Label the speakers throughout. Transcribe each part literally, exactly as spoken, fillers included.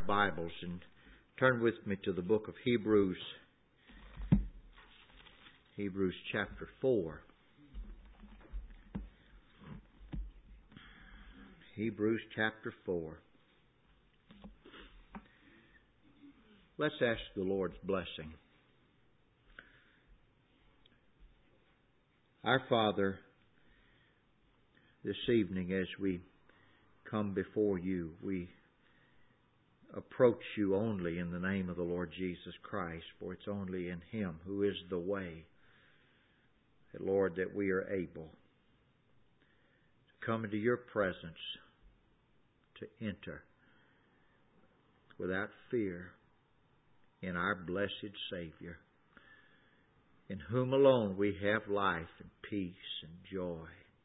Speaker 1: Bibles and turn with me to the book of Hebrews, Hebrews chapter four. Hebrews chapter four. Let's ask the Lord's blessing. Our Father, this evening as we come before you, we approach you only in the name of the Lord Jesus Christ, for it's only in Him who is the way, that, Lord, that we are able to come into your presence, to enter without fear in our blessed Savior, in whom alone we have life and peace and joy.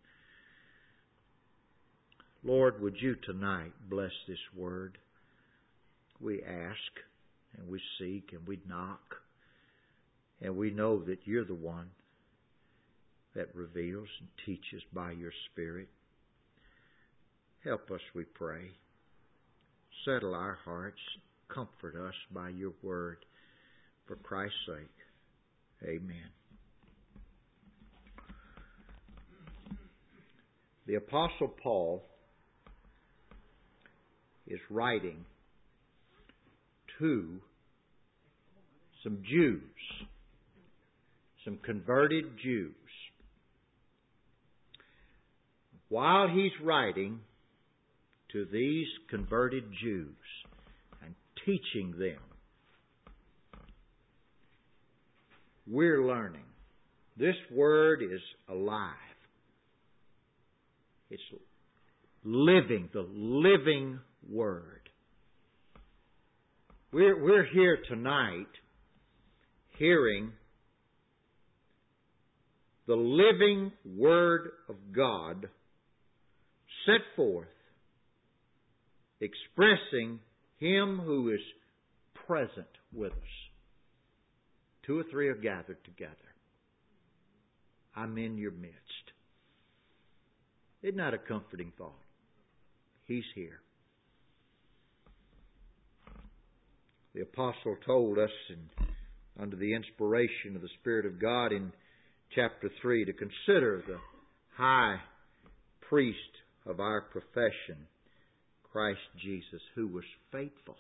Speaker 1: Lord, would you tonight bless this word? We ask, and we seek, and we knock, and we know that you're the one that reveals and teaches by your Spirit. Help us, we pray. Settle our hearts, comfort us by your word, for Christ's sake. Amen. The Apostle Paul is writing to some Jews, some converted Jews. While he's writing to these converted Jews and teaching them, we're learning. This word is alive. It's living, the living word. We're, we're here tonight hearing the living Word of God set forth, expressing Him who is present with us. Two or three are gathered together. I'm in your midst. Isn't that a comforting thought? He's here. The apostle told us, in, under the inspiration of the Spirit of God in chapter three, to consider the high priest of our profession, Christ Jesus, who was faithful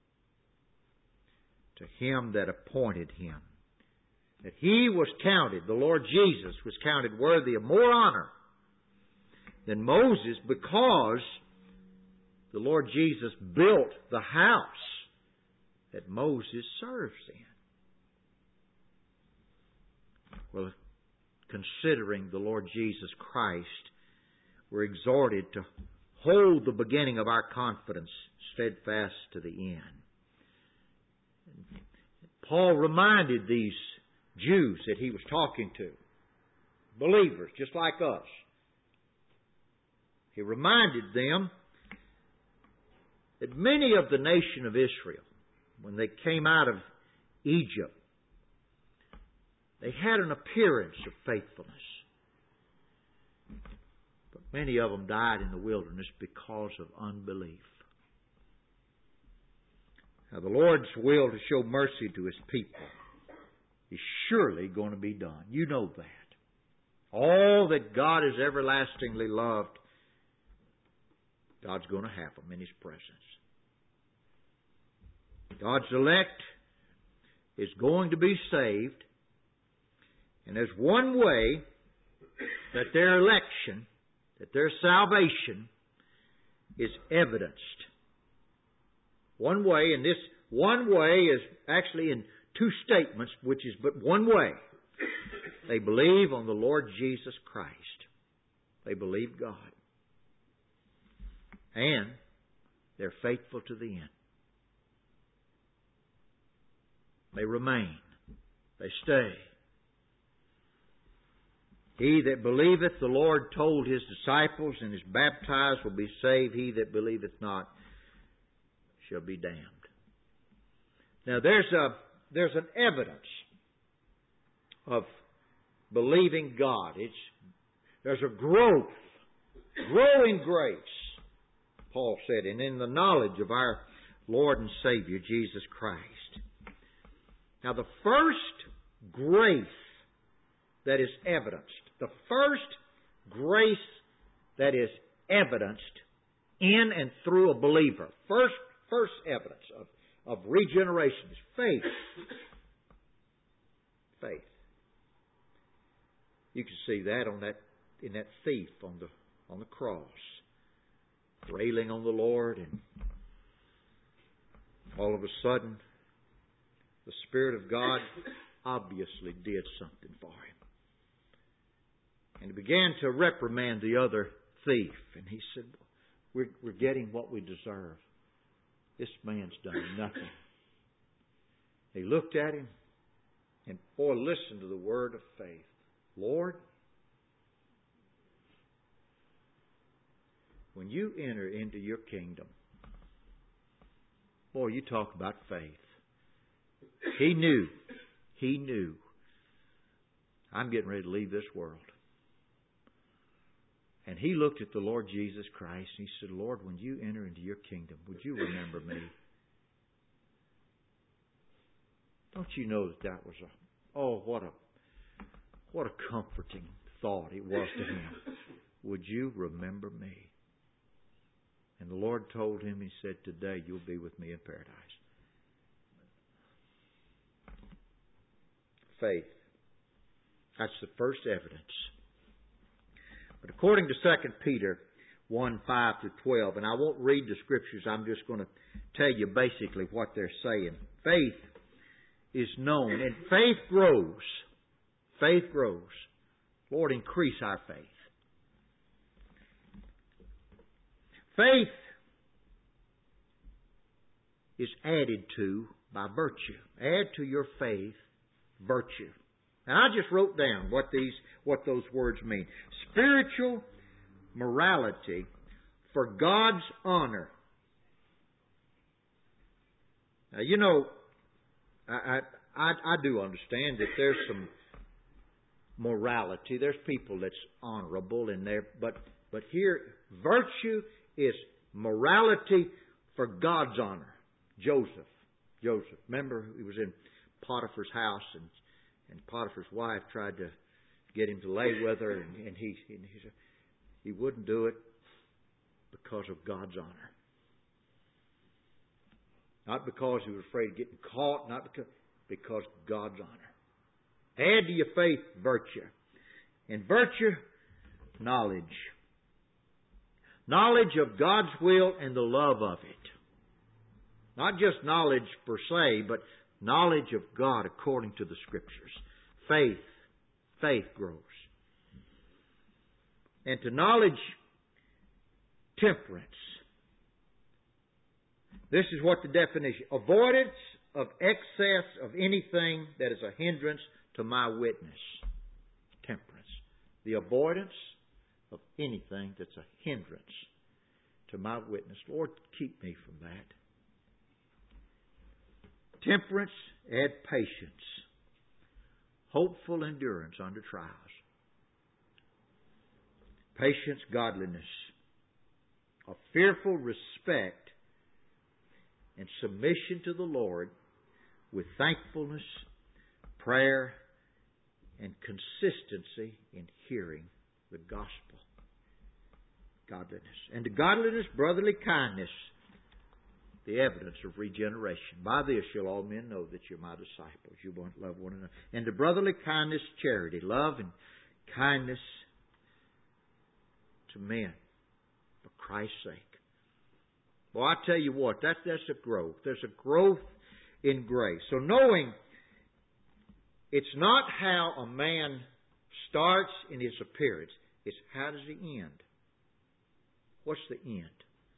Speaker 1: to Him that appointed Him. That He was counted, the Lord Jesus was counted worthy of more honor than Moses, because the Lord Jesus built the house that Moses serves in. Well, considering the Lord Jesus Christ, we're exhorted to hold the beginning of our confidence steadfast to the end. Paul reminded these Jews that he was talking to, believers just like us, he reminded them that many of the nation of Israel, when they came out of Egypt, they had an appearance of faithfulness. But many of them died in the wilderness because of unbelief. Now, the Lord's will to show mercy to His people is surely going to be done. You know that. All that God has everlastingly loved, God's going to have them in His presence. God's elect is going to be saved, and there's one way that their election, that their salvation is evidenced. One way, and this one way is actually in two statements, which is but one way. They believe on the Lord Jesus Christ. They believe God. And they're faithful to the end. They remain. They stay. He that believeth, the Lord told His disciples, and is baptized will be saved. He that believeth not shall be damned. Now there's a there's an evidence of believing God. It's there's a growth, growing grace, Paul said, and in the knowledge of our Lord and Savior, Jesus Christ. Now the first grace that is evidenced, the first grace that is evidenced in and through a believer, first, first evidence of, of regeneration is faith. Faith. You can see that on that in that thief on the on the cross, railing on the Lord, and all of a sudden, the Spirit of God obviously did something for him, and he began to reprimand the other thief, and he said, "We're we're getting what we deserve. This man's done nothing." He looked at him, and boy, listen to the word of faith. Lord, when you enter into your kingdom, boy, you talk about faith. He knew, he knew, I'm getting ready to leave this world. And he looked at the Lord Jesus Christ and he said, Lord, when you enter into your kingdom, would you remember me? Don't you know that that was a, oh, what a, what a comforting thought it was to him. Would you remember me? And the Lord told him, he said, today you'll be with me in paradise. Faith. That's the first evidence. But according to Second Peter one, five to twelve, and I won't read the scriptures, I'm just going to tell you basically what they're saying. Faith is known, and faith grows. Faith grows. Lord, increase our faith. Faith is added to by virtue. Add to your faith virtue. Now I just wrote down what these what those words mean. Spiritual morality for God's honor. Now you know, I I I do understand that there's some morality. There's people that's honorable in there, but but here virtue is morality for God's honor. Joseph. Joseph. Remember, he was in Potiphar's house, and, and Potiphar's wife tried to get him to lay with her, and, and he, and he, he wouldn't do it because of God's honor. Not because he was afraid of getting caught, not because, because of God's honor. Add to your faith virtue. And virtue, knowledge. Knowledge of God's will and the love of it. Not just knowledge per se, but knowledge of God according to the Scriptures. Faith. Faith grows. And to knowledge, temperance. This is what the definition. Avoidance of excess of anything that is a hindrance to my witness. Temperance. The avoidance of anything that's a hindrance to my witness. Lord, keep me from that. Temperance, add patience. Hopeful endurance under trials. Patience, godliness. A fearful respect and submission to the Lord with thankfulness, prayer, and consistency in hearing the gospel. Godliness. And to godliness, brotherly kindness, the evidence of regeneration. By this shall all men know that you're my disciples. You won't love one another. And to brotherly kindness, charity, love and kindness to men for Christ's sake. Well, I tell you what, that, that's a growth. There's a growth in grace. So knowing it's not how a man starts in his appearance, it's how does he end? What's the end?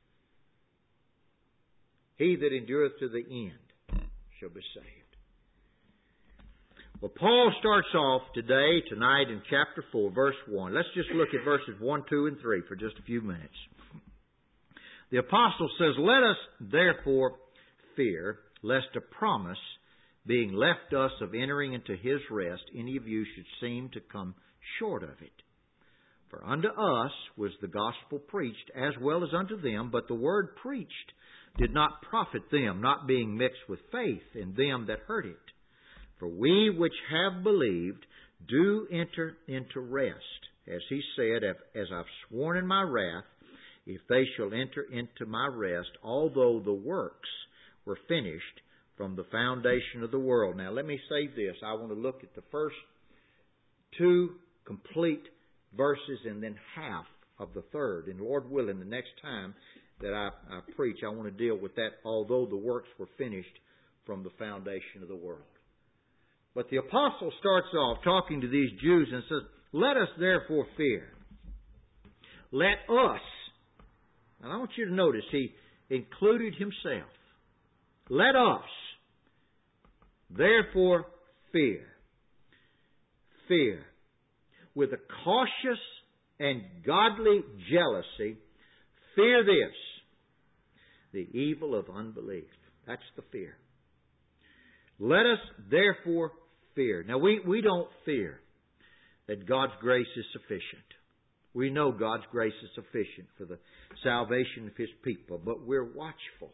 Speaker 1: He that endureth to the end shall be saved. Well, Paul starts off today, tonight in chapter four, verse one. Let's just look at verses one, two, and three for just a few minutes. The apostle says, let us therefore fear, lest a promise being left us of entering into his rest, any of you should seem to come short of it. For unto us was the gospel preached, as well as unto them, but the word preached did not profit them, not being mixed with faith in them that heard it. For we which have believed do enter into rest, as he said, as I've sworn in my wrath, if they shall enter into my rest, although the works were finished from the foundation of the world. Now let me say this. I want to look at the first two complete verses and then half of the third. And Lord willing, the next time that I, I preach, I want to deal with that, although the works were finished from the foundation of the world. But the apostle starts off talking to these Jews and says, let us therefore fear. Let us. And I want you to notice he included himself. Let us therefore fear. Fear. With a cautious and godly jealousy, fear this, the evil of unbelief. That's the fear. Let us therefore fear. Now we, we don't fear that God's grace is sufficient. We know God's grace is sufficient for the salvation of His people, but we're watchful.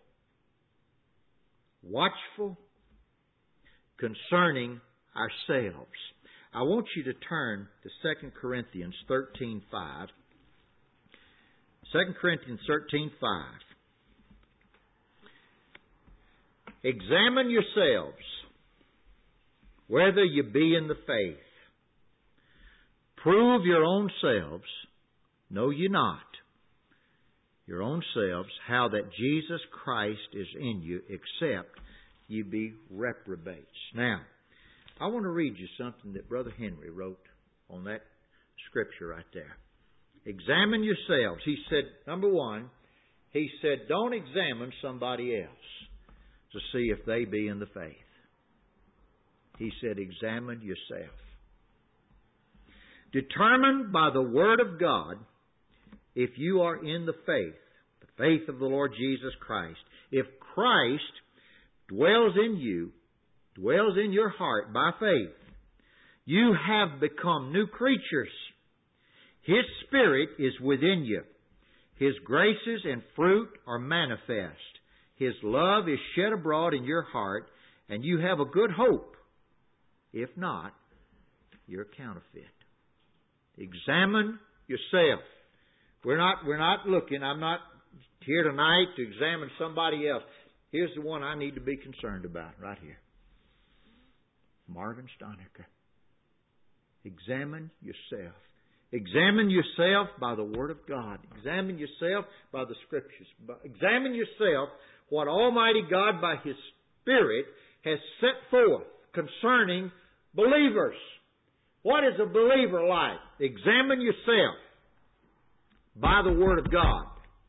Speaker 1: Watchful concerning ourselves. I want you to turn to Second Corinthians thirteen five. Second Corinthians thirteen five. Examine yourselves whether you be in the faith. Prove your own selves, know ye not, your own selves, how that Jesus Christ is in you, except ye be reprobates. Now, I want to read you something that Brother Henry wrote on that scripture right there. Examine yourselves. He said, number one, he said, don't examine somebody else to see if they be in the faith. He said, examine yourself. Determine by the Word of God if you are in the faith, the faith of the Lord Jesus Christ. If Christ dwells in you, dwells in your heart by faith, you have become new creatures. His Spirit is within you. His graces and fruit are manifest. His love is shed abroad in your heart, and you have a good hope. If not, you're counterfeit. Examine yourself. We're not, we're not looking, I'm not here tonight to examine somebody else. Here's the one I need to be concerned about right here. Marvin Steinecker. Examine yourself. Examine yourself by the Word of God. Examine yourself by the Scriptures. Examine yourself what Almighty God by His Spirit has set forth concerning believers. What is a believer like? Examine yourself by the Word of God.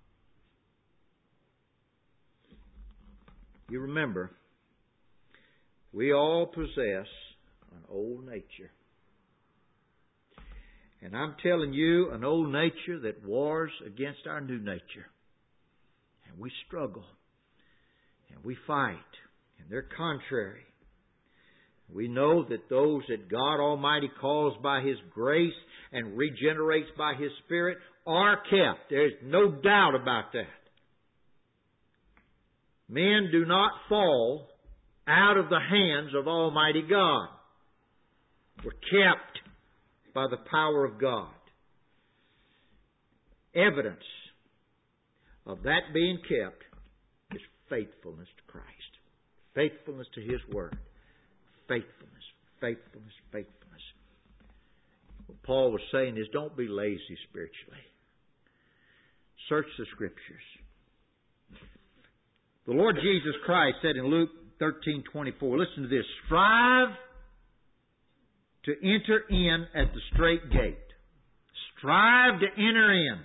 Speaker 1: You remember, we all possess an old nature. And I'm telling you, an old nature that wars against our new nature. And we struggle. And we fight. And they're contrary. We know that those that God Almighty calls by His grace and regenerates by His Spirit are kept. There's no doubt about that. Men do not fall out of the hands of Almighty God. We're kept by the power of God. Evidence of that being kept is faithfulness to Christ. Faithfulness to His Word. Faithfulness, faithfulness, faithfulness. What Paul was saying is don't be lazy spiritually. Search the Scriptures. The Lord Jesus Christ said in Luke thirteen twenty-four, listen to this, strive to enter in at the strait gate. Strive to enter in.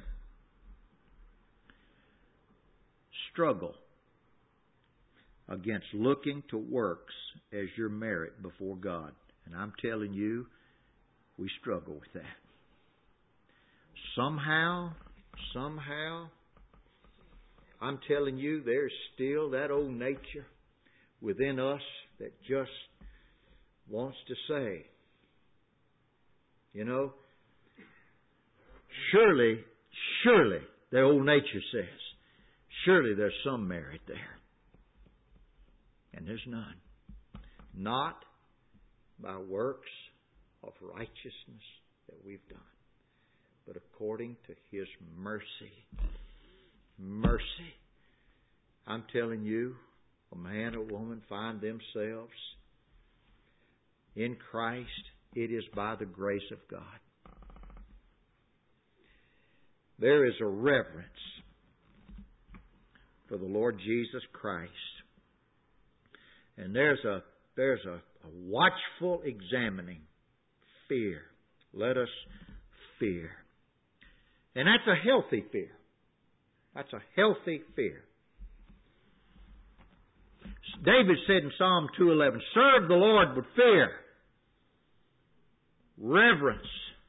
Speaker 1: Struggle against looking to works as your merit before God. And I'm telling you, we struggle with that. Somehow, somehow, I'm telling you, there's still that old nature within us that just wants to say, you know, surely, surely, the old nature says, Surely there's some merit there. And there's none. Not by works of righteousness that we've done, but according to His mercy. Mercy. I'm telling you, a man or woman find themselves in Christ, it is by the grace of God. There is a reverence for the Lord Jesus Christ. And there's a there's a, a watchful examining fear. Let us fear. And that's a healthy fear. That's a healthy fear. David said in Psalm two eleven, serve the Lord with fear, reverence.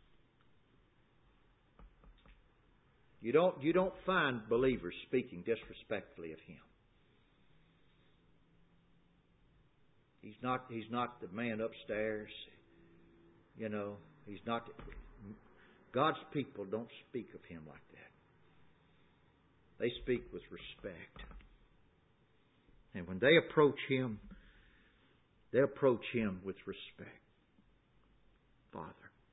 Speaker 1: You don't, you don't find believers speaking disrespectfully of Him. He's not, he's not the man upstairs. You know, He's not. God's people don't speak of Him like that. They speak with respect. And when they approach Him, they approach Him with respect. Father.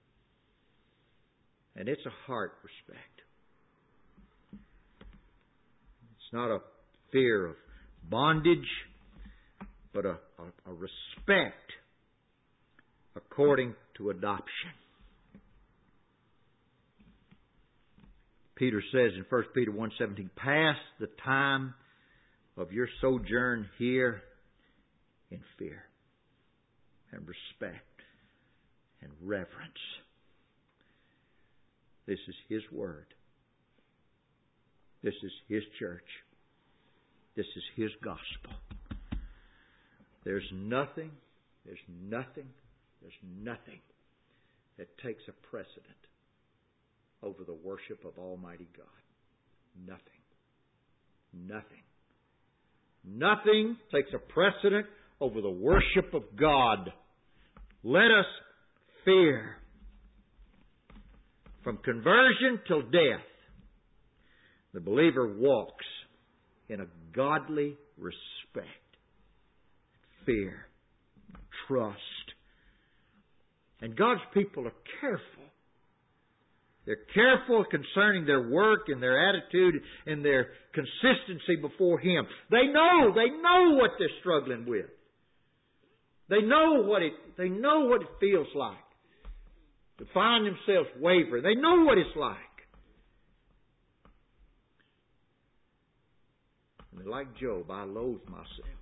Speaker 1: And it's a heart respect. It's not a fear of bondage, but a, a, a respect according to adoption. Peter says in First Peter one seventeen, pass the time of your sojourn here in fear and respect and reverence. This is His Word. This is His church. This is His gospel. There's nothing, there's nothing, there's nothing that takes a precedent over the worship of Almighty God. Nothing. Nothing. Nothing takes a precedent over the worship of God. Let us fear. From conversion till death, the believer walks in a godly respect, fear, trust. And God's people are careful. They're careful concerning their work and their attitude and their consistency before Him. They know, they know what they're struggling with. They know what it, they know what it feels like to find themselves wavering. They know what it's like. And they're like Job, I loathe myself.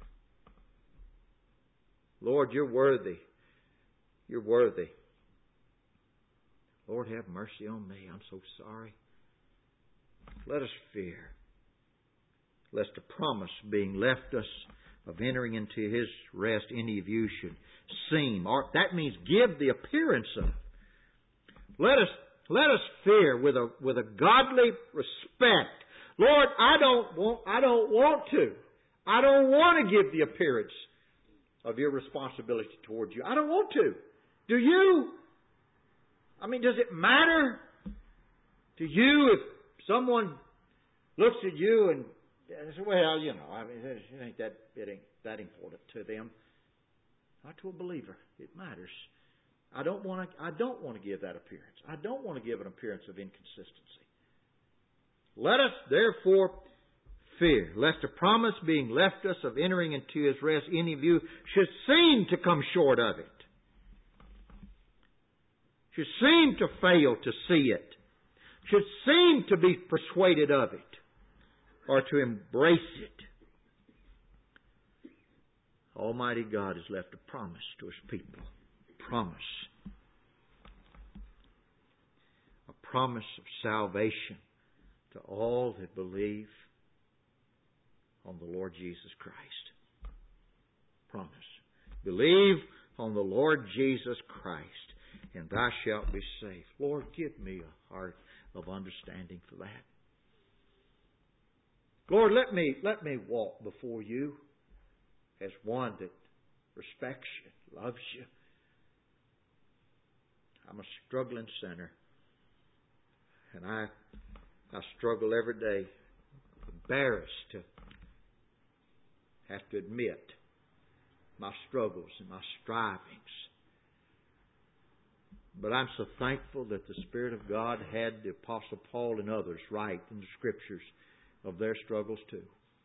Speaker 1: Lord, You're worthy. You're worthy. Lord, have mercy on me. I'm so sorry. Let us fear, lest a promise being left us of entering into His rest any of you should seem, or that means give the appearance of. Let us let us fear with a with a godly respect. Lord, I don't want I don't want to. I don't want to give the appearance of irresponsibility toward You. I don't want to. Do you? I mean, does it matter to you if someone looks at you and says, well, you know, I mean, it ain't that, it ain't that important to them. Not to a believer. It matters. I don't want to, I don't want to give that appearance. I don't want to give an appearance of inconsistency. Let us, therefore, fear, lest a promise being left us of entering into His rest, any of you should seem to come short of it. Should seem to fail to see it. Should seem to be persuaded of it. Or to embrace it. Almighty God has left a promise to His people. A promise. A promise of salvation to all that believe on the Lord Jesus Christ. Promise. Believe on the Lord Jesus Christ, and thou shalt be saved. Lord, give me a heart of understanding for that. Lord, let me let me walk before You as one that respects You, loves You. I'm a struggling sinner, and I I struggle every day embarrassed to have to admit my struggles and my strivings. But I'm so thankful that the Spirit of God had the Apostle Paul and others write in the Scriptures of their struggles too.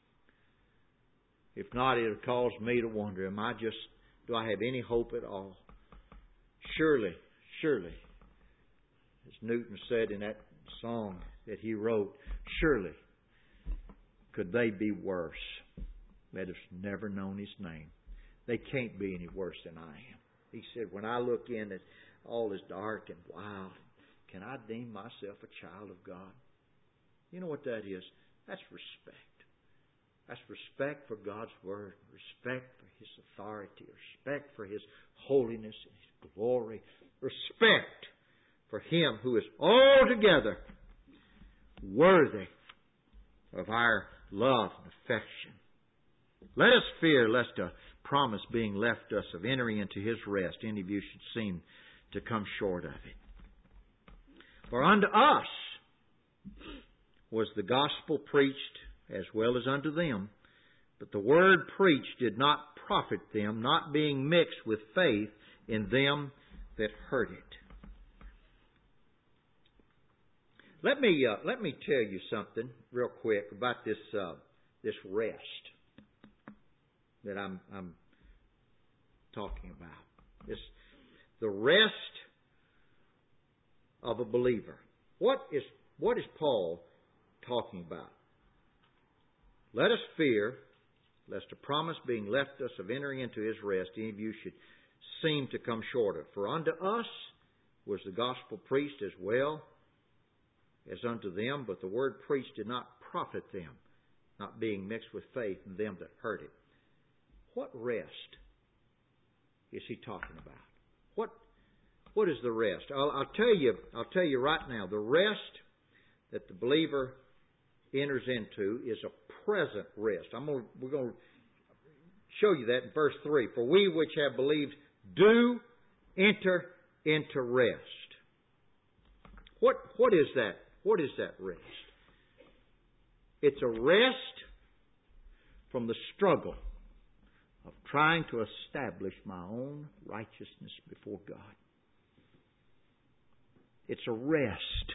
Speaker 1: If not, it would cause me to wonder, am I just, do I have any hope at all? Surely, surely, as Newton said in that song that he wrote, surely could they be worse that have never known His name. They can't be any worse than I am. He said, when I look in at all is dark and wild, can I deem myself a child of God? You know what that is? That's respect. That's respect for God's Word, respect for His authority, respect for His holiness and His glory, respect for Him who is altogether worthy of our love and affection. Let us fear lest a promise being left us of entering into His rest, any of you should seem to come short of it. For unto us was the gospel preached as well as unto them, but the word preached did not profit them, not being mixed with faith in them that heard it. Let me uh, let me tell you something real quick about this uh, this rest that I'm I'm talking about. This the rest of a believer. What is what is Paul talking about? Let us fear, lest a promise being left us of entering into His rest, any of you should seem to come short of. For unto us was the gospel preached as well as unto them, but the word preached did not profit them, not being mixed with faith in them that heard it. What rest is he talking about? What what is the rest? I'll, I'll tell you. I'll tell you right now. The rest that the believer enters into is a present rest. I'm going. We're going to show you that in verse three. For we which have believed do enter into rest. What what is that? What is that rest? It's a rest from the struggle of trying to establish my own righteousness before God. It's a rest,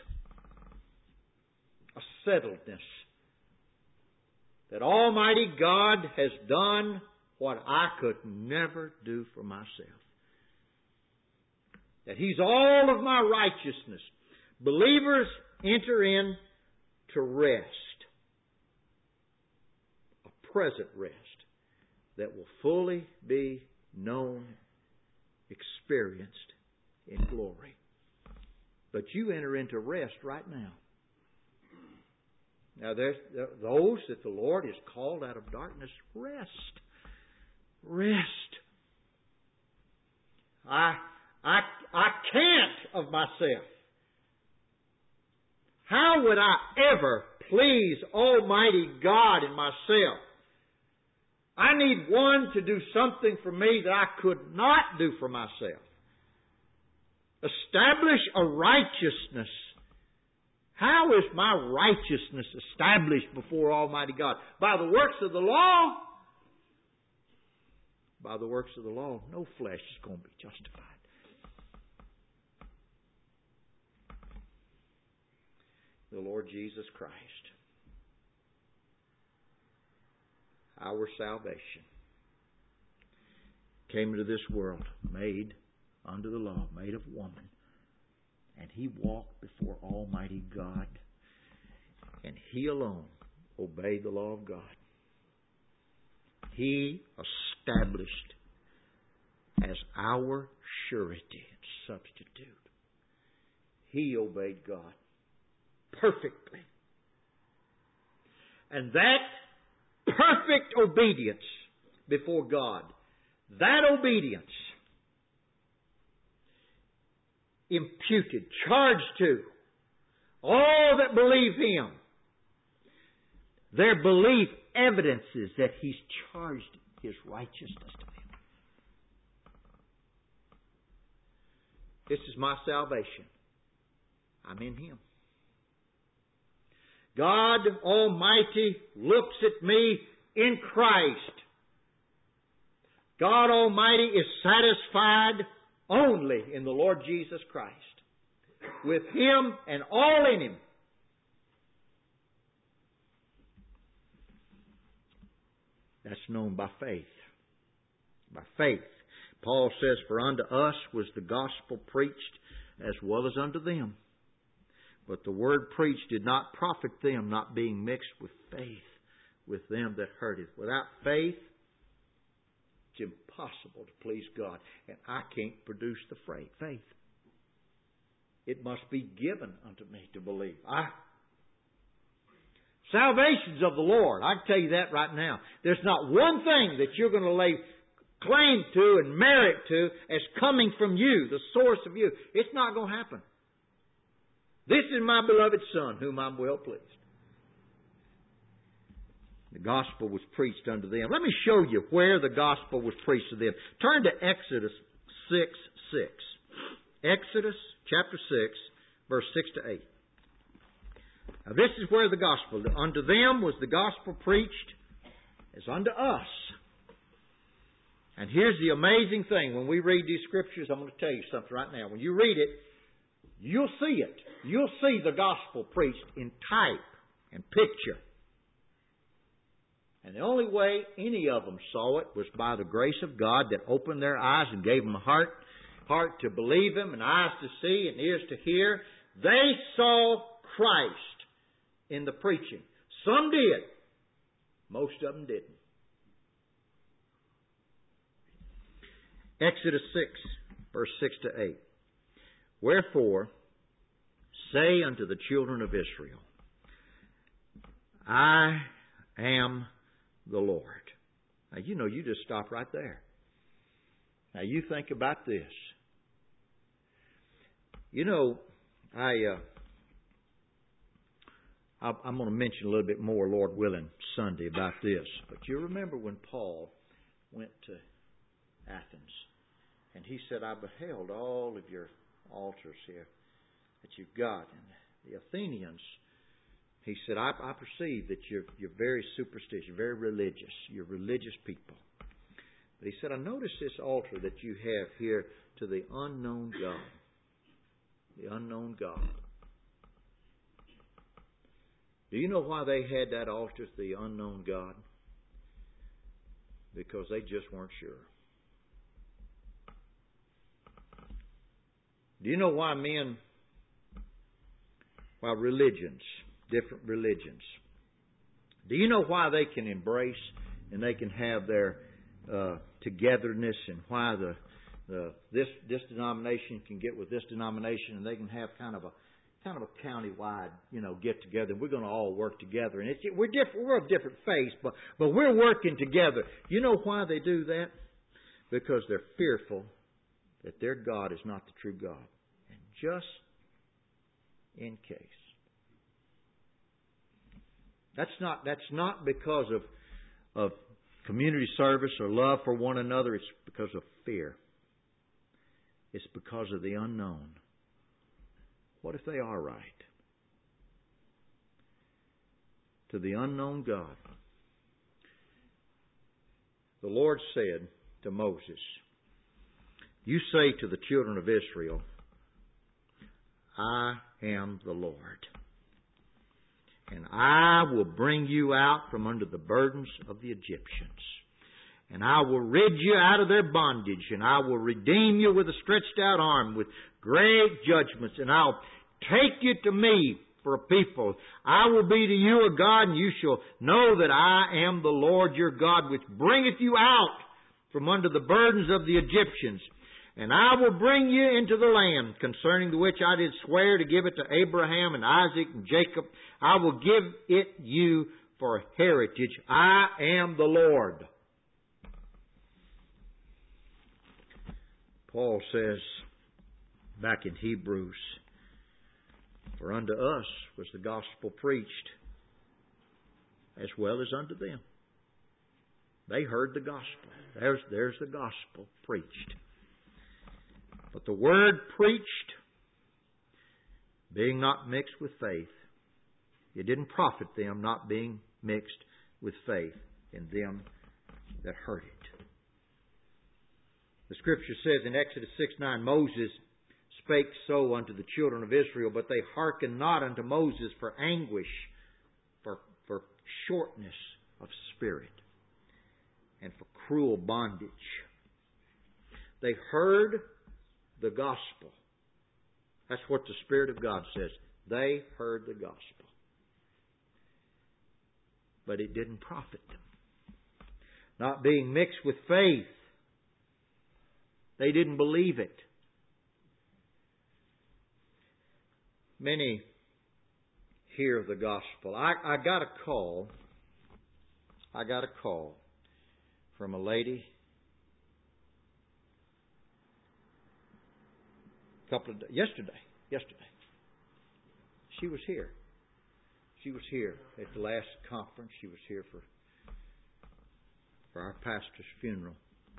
Speaker 1: a settledness that Almighty God has done what I could never do for myself. That He's all of my righteousness. Believers enter in to rest, a present rest that will fully be known, experienced in glory. But you enter into rest right now. Now, there's those that the Lord has called out of darkness, rest. Rest. I, I, I can't of myself. How would I ever please Almighty God in myself? I need one to do something for me that I could not do for myself. Establish a righteousness. How is my righteousness established before Almighty God? By the works of the law? By the works of the law, no flesh is going to be justified. The Lord Jesus Christ, our salvation, came into this world made under the law, made of woman. And He walked before Almighty God. And He alone obeyed the law of God. He established as our surety and substitute. He obeyed God perfectly. And that perfect obedience before God, that obedience imputed, charged to all that believe Him. Their belief evidences that He's charged His righteousness to them. This is my salvation. I'm in Him. God Almighty looks at me in Christ. God Almighty is satisfied only in the Lord Jesus Christ. With Him and all in Him. That's known by faith. By faith. Paul says, for unto us was the gospel preached as well as unto them. But the word preached did not profit them, not being mixed with faith with them that heard it. Without faith, it's impossible to please God. And I can't produce the faith. It must be given unto me to believe. I Salvation's of the Lord. I can tell you that right now. There's not one thing that you're going to lay claim to and merit to as coming from you, the source of you. It's not going to happen. This is my beloved Son, whom I'm well pleased. The gospel was preached unto them. Let me show you where the gospel was preached to them. Turn to Exodus six six. Exodus chapter six, verse six to eight. Now this is where the gospel, unto them was the gospel preached as unto us. And here's the amazing thing. When we read these scriptures, I'm going to tell you something right now. When you read it, you'll see it. You'll see the gospel preached in type and picture. And the only way any of them saw it was by the grace of God that opened their eyes and gave them a heart, heart to believe Him and eyes to see and ears to hear. They saw Christ in the preaching. Some did. Most of them didn't. Exodus six, verse six to eight. Wherefore, say unto the children of Israel, I am the Lord. Now, you know, you just stop right there. Now, you think about this. You know, I, uh, I'm going to mention a little bit more, Lord willing, Sunday about this. But you remember when Paul went to Athens, and he said, I beheld all of your altars here that you've got. And the Athenians, he said, I, I perceive that you're, you're very superstitious, very religious. You're religious people. But he said, I notice this altar that you have here to the unknown God. The unknown God. Do you know why they had that altar to the unknown God? Because they just weren't sure. Do you know why men, why religions, different religions, do you know why they can embrace and they can have their uh, togetherness, and why the, the this this denomination can get with this denomination, and they can have kind of a kind of a county-wide, you know, get together. We're going to all work together, and it's, we're different. We're of different faiths, but but we're working together. You know why they do that? Because they're fearful that their God is not the true God. And just in case. That's not that's not because of of community service or love for one another. It's because of fear. It's because of the unknown. What if they are right? To the unknown God. The Lord said to Moses, you say to the children of Israel, I am the Lord. And I will bring you out from under the burdens of the Egyptians. And I will rid you out of their bondage. And I will redeem you with a stretched out arm, with great judgments. And I'll take you to me for a people. I will be to you a God, and you shall know that I am the Lord your God, which bringeth you out from under the burdens of the Egyptians. And I will bring you into the land, concerning the which I did swear to give it to Abraham and Isaac and Jacob. I will give it you for a heritage. I am the Lord. Paul says back in Hebrews, for unto us was the gospel preached as well as unto them. They heard the gospel. There's, there's the gospel preached. But the word preached, being not mixed with faith, It didn't profit them, not being mixed with faith in them that heard it. The Scripture says in Exodus six nine, Moses spake so unto the children of Israel, but they hearkened not unto Moses for anguish, for, for shortness of spirit, and for cruel bondage. They heard the gospel. That's what the Spirit of God says. They heard the gospel. But it didn't profit them. Not being mixed with faith. They didn't believe it. Many hear the gospel. I, I got a call. I got a call from a lady a couple of days, yesterday. Yesterday. She was here. She was here at the last conference. She was here for for our pastor's funeral.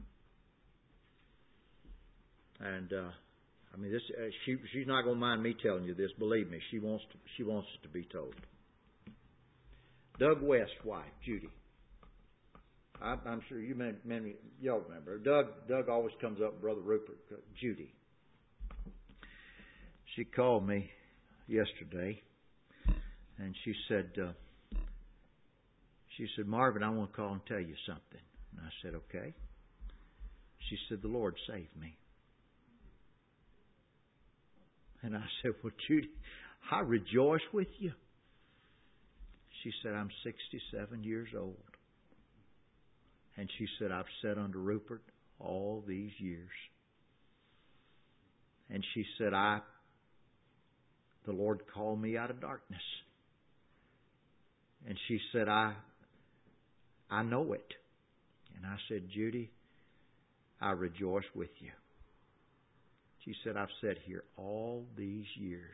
Speaker 1: And uh, I mean, this uh, she she's not going to mind me telling you this. Believe me, she wants to she wants it to be told. Doug West's wife, Judy. I, I'm sure you many, many y'all remember. Doug Doug always comes up with Brother Rupert. Uh, Judy. She called me yesterday, and she said, uh, she said, Marvin, I want to call and tell you something. And I said, okay. She said, the Lord saved me. And I said, well, Judy, I rejoice with you. She said, I'm sixty-seven years old. And she said, I've sat under Rupert all these years. And she said, I, the Lord called me out of darkness. And she said, I, I know it. And I said, Judy, I rejoice with you. She said, I've sat here all these years.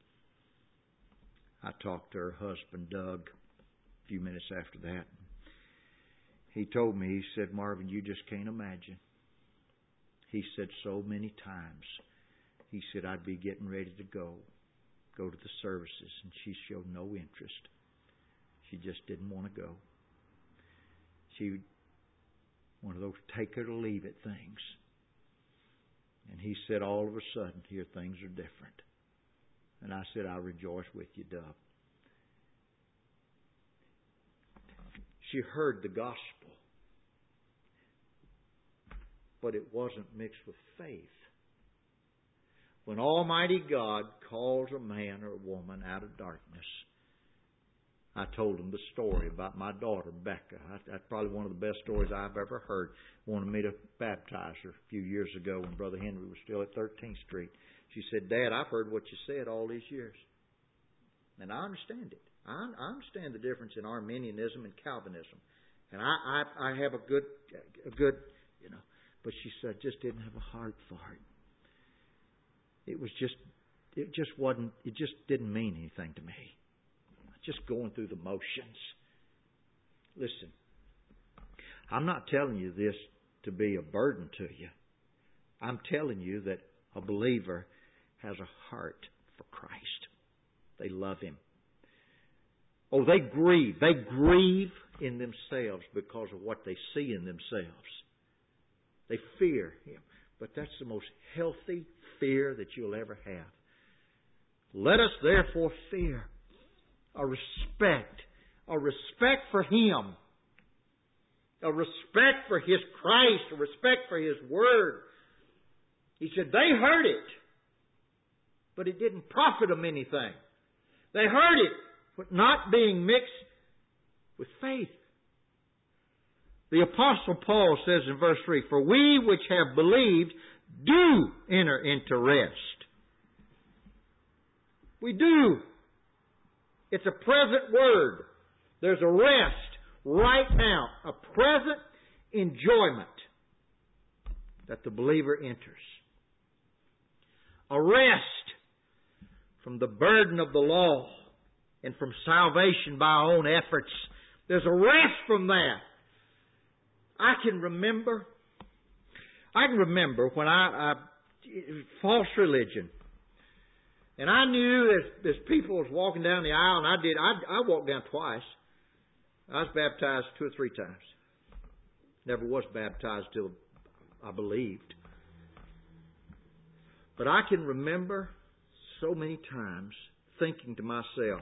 Speaker 1: I talked to her husband, Doug, a few minutes after that. He told me, he said, Marvin, you just can't imagine. He said so many times, he said, I'd be getting ready to go, go to the services, and she showed no interest. She just didn't want to go. She, one of those take it or leave it things. And he said, all of a sudden, here things are different. And I said, I rejoice with you, Doug. She heard the gospel, but it wasn't mixed with faith. When Almighty God calls a man or a woman out of darkness, I told them the story about my daughter, Becca. That's probably one of the best stories I've ever heard. Wanted me to baptize her a few years ago when Brother Henry was still at thirteenth Street. She said, Dad, I've heard what you said all these years. And I understand it. I, I understand the difference in Arminianism and Calvinism. And I, I, I have a good, a good, you know. But she said, I just didn't have a heart for it. It was just, it just wasn't, it just didn't mean anything to me. Just going through the motions. Listen, I'm not telling you this to be a burden to you. I'm telling you that a believer has a heart for Christ. They love Him. Oh, they grieve. They grieve in themselves because of what they see in themselves. They fear Him. But that's the most healthy fear that you'll ever have. Let us therefore fear. A respect. A respect for Him. A respect for His Christ. A respect for His Word. He said they heard it, but it didn't profit them anything. They heard it, but not being mixed with faith. The Apostle Paul says in verse three, for we which have believed do enter into rest. We do. It's a present word. There's a rest right now, a present enjoyment that the believer enters. A rest from the burden of the law and from salvation by our own efforts. There's a rest from that. I can remember, I can remember when I, I false religion. And I knew as, as people was walking down the aisle, and I did, I, I walked down twice. I was baptized two or three times. Never was baptized till I believed. But I can remember so many times thinking to myself,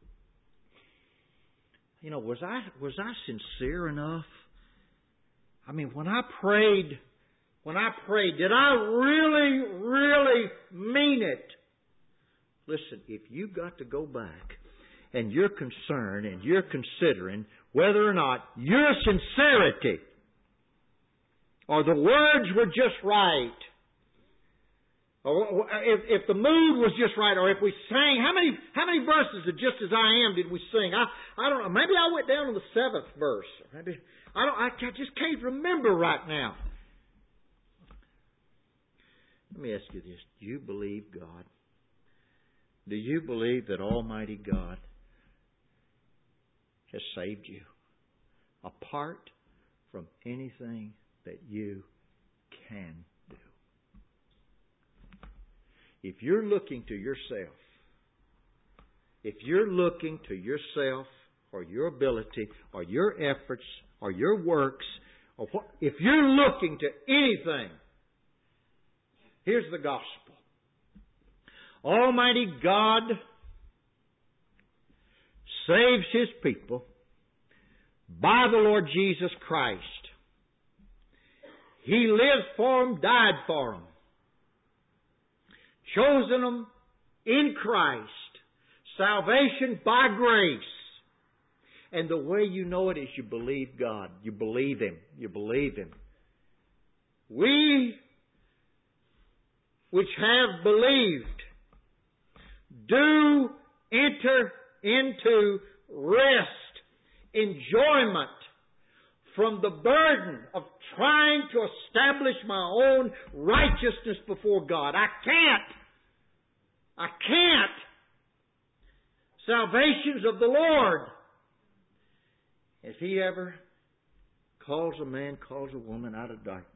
Speaker 1: you know, was I was I sincere enough? I mean, when I prayed, when I prayed, did I really, really mean it? Listen, if you got to go back and you're concerned and you're considering whether or not your sincerity or the words were just right, or if, if the mood was just right, or if we sang, how many how many verses of Just As I Am did we sing? I I don't know. Maybe I went down to the seventh verse. Maybe I don't. I just can't remember right now. Let me ask you this: do you believe God? Do you believe that Almighty God has saved you apart from anything that you can do? If you're looking to yourself, if you're looking to yourself or your ability or your efforts or your works, or what, if you're looking to anything, here's the gospel. Almighty God saves His people by the Lord Jesus Christ. He lived for them, died for them, chosen them in Christ, salvation by grace. And the way you know it is you believe God. You believe Him. You believe Him. We which have believed do enter into rest, enjoyment from the burden of trying to establish my own righteousness before God. I can't. I can't. Salvation's of the Lord. If He ever calls a man, calls a woman out of darkness,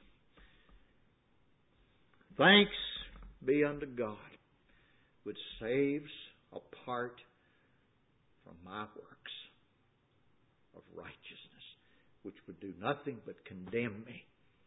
Speaker 1: thanks be unto God, which saves apart from my works of righteousness, which would do nothing but condemn me.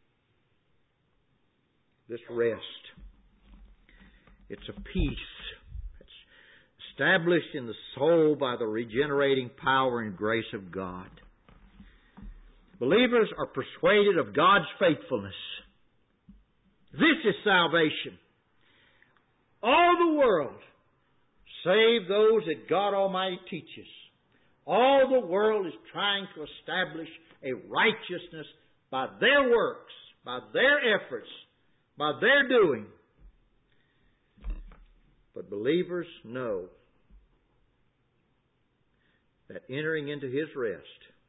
Speaker 1: This rest, it's a peace. It's established in the soul by the regenerating power and grace of God. Believers are persuaded of God's faithfulness. This is salvation. All the world, save those that God Almighty teaches. All the world is trying to establish a righteousness by their works, by their efforts, by their doing. But believers know that entering into His rest,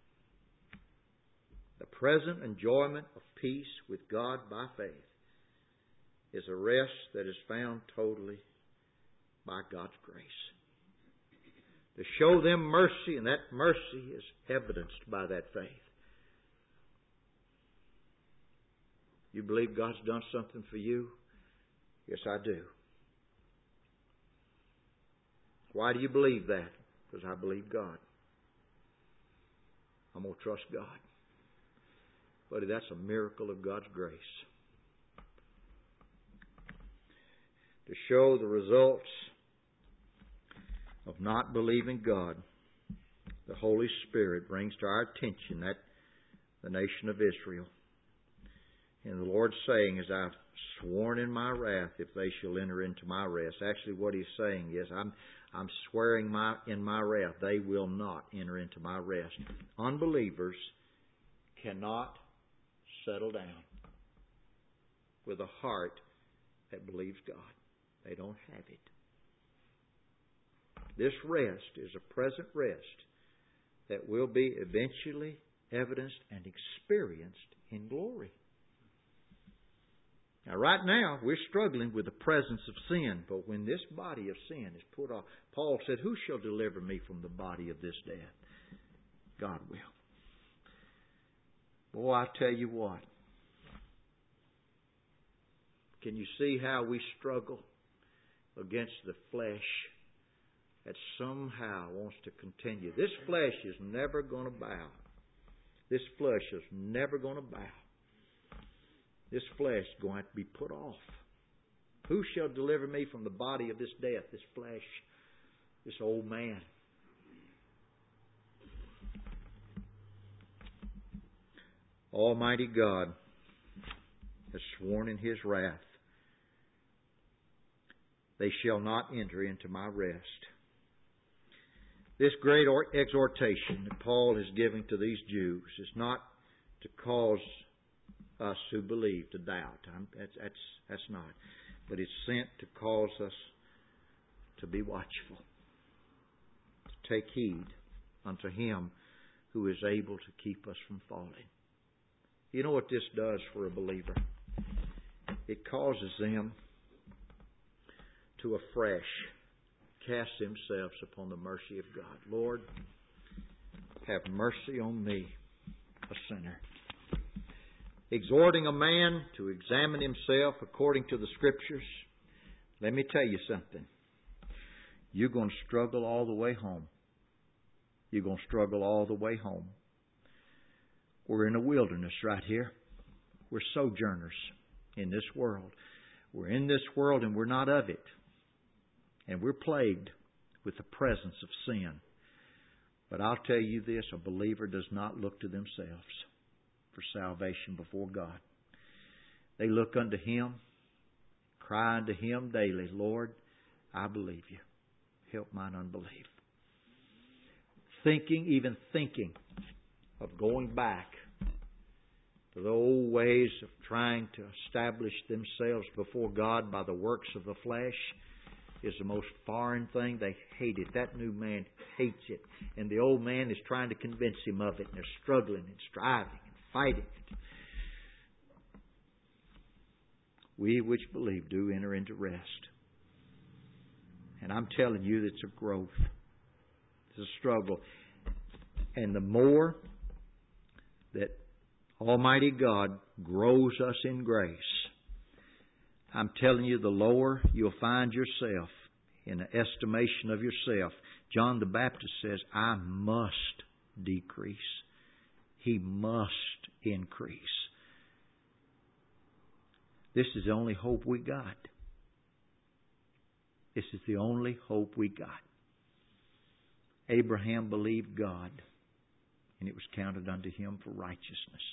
Speaker 1: the present enjoyment of peace with God by faith, is a rest that is found totally by God's grace. To show them mercy, and that mercy is evidenced by that faith. You believe God's done something for you? Yes, I do. Why do you believe that? Because I believe God. I'm going to trust God. Buddy, that's a miracle of God's grace. To show the results of not believing God, the Holy Spirit brings to our attention that the nation of Israel. And the Lord's saying, as I've sworn in my wrath, if they shall enter into my rest. Actually, what He's saying is, I'm I'm swearing my in my wrath, they will not enter into my rest. Unbelievers cannot settle down with a heart that believes God. They don't have it. This rest is a present rest that will be eventually evidenced and experienced in glory. Now, right now, we're struggling with the presence of sin, but when this body of sin is put off, Paul said, who shall deliver me from the body of this death? God will. Boy, I tell you what. Can you see how we struggle? against the flesh that somehow wants to continue. This flesh is never going to bow. This flesh is never going to bow. This flesh is going to have to be put off. Who shall deliver me from the body of this death, this flesh, this old man? Almighty God has sworn in His wrath, they shall not enter into my rest. This great exhortation that Paul is giving to these Jews is not to cause us who believe to doubt. That's, that's, that's not. But it's sent to cause us to be watchful, to take heed unto Him who is able to keep us from falling. You know what this does for a believer? It causes them to afresh cast themselves upon the mercy of God. Lord, have mercy on me, a sinner. Exhorting a man to examine himself according to the Scriptures. Let me tell you something. You're going to struggle all the way home. You're going to struggle all the way home. We're in a wilderness right here. We're sojourners in this world. We're in this world and we're not of it. And we're plagued with the presence of sin. But I'll tell you this, a believer does not look to themselves for salvation before God. They look unto Him, cry unto Him daily, Lord, I believe You. Help mine unbelief. Thinking, even thinking of going back to the old ways of trying to establish themselves before God by the works of the flesh is the most foreign thing. They hate it. That new man hates it. And the old man is trying to convince him of it. And they're struggling and striving and fighting it. We which believe do enter into rest. And I'm telling you, it's a growth. It's a struggle. And the more that Almighty God grows us in grace, I'm telling you, the lower you'll find yourself in the estimation of yourself. John the Baptist says, I must decrease. He must increase. This is the only hope we got. This is the only hope we got. Abraham believed God, and it was counted unto him for righteousness.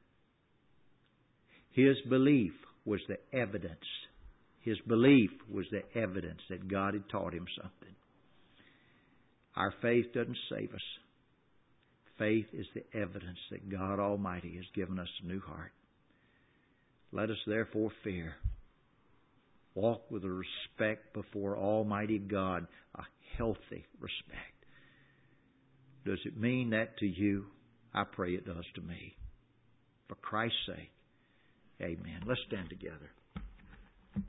Speaker 1: His belief was the evidence. His belief was the evidence that God had taught him something. Our faith doesn't save us. Faith is the evidence that God Almighty has given us a new heart. Let us therefore fear. Walk with a respect before Almighty God, a healthy respect. Does it mean that to you? I pray it does to me. For Christ's sake, amen. Let's stand together.